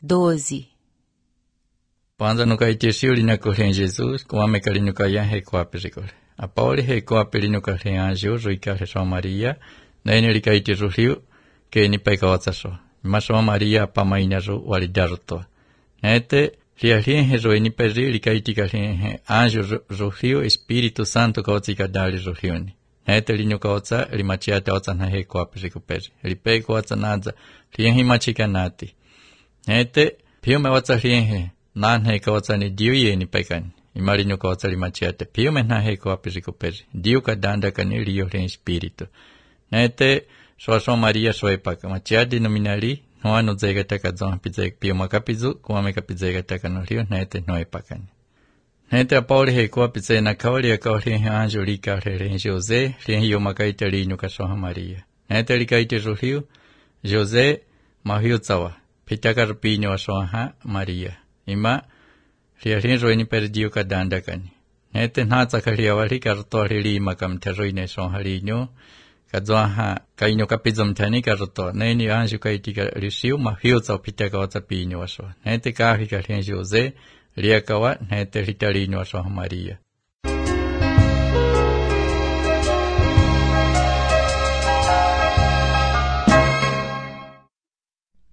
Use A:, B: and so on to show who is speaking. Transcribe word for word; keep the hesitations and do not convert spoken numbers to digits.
A: doze.
B: Panza no caitesiu lina correm Jesus, com a mecalino caian recuaperico. A Pauli recuapelino correm anjo, ruica São Maria, na ele caitesiu rio, que ni pecaotsaso. Mas São Maria pamainazo walidarto. Nete, riarien hezo ni peri likaitika anjo rio, Espírito Santo caotica dali rioni. Nete lino caotsa, limachiata otsa na recuaperico peri. Lipecoatsa naza, rien himachika nati. Nete, piume otsa rien nan he kaotsa ni diu ye ni pekan. Imarino kaotsa li machiate. Piume na he koapirico peri. Diu ka danda ka ni rio ren espírito. Nete, soa São Maria soe paka. Machiate nominali, noa no zega taka zon pizega piuma kapizu, kuame kapizega taka no rio, nete noe pakan. Nete a Pauli he koapizega na kaoli a kaoli he anjo lika ren José, ren hio makaita lino ka São Maria. Nete likaite ro rio, José, mahio tsawa. Pitaka rupinyo a São Maria. Ima, riarin roini perdiu kadanda kani. Nete nhatsa kariawari karto rili makam teroine son harinyo, kadzoha kainyo kapizom tani karto, neni anju kaitika risiu mahio tsa pitaka otsa pinyo aso. Nete kahi karin José, riakawa, nete ritarino aso Maria.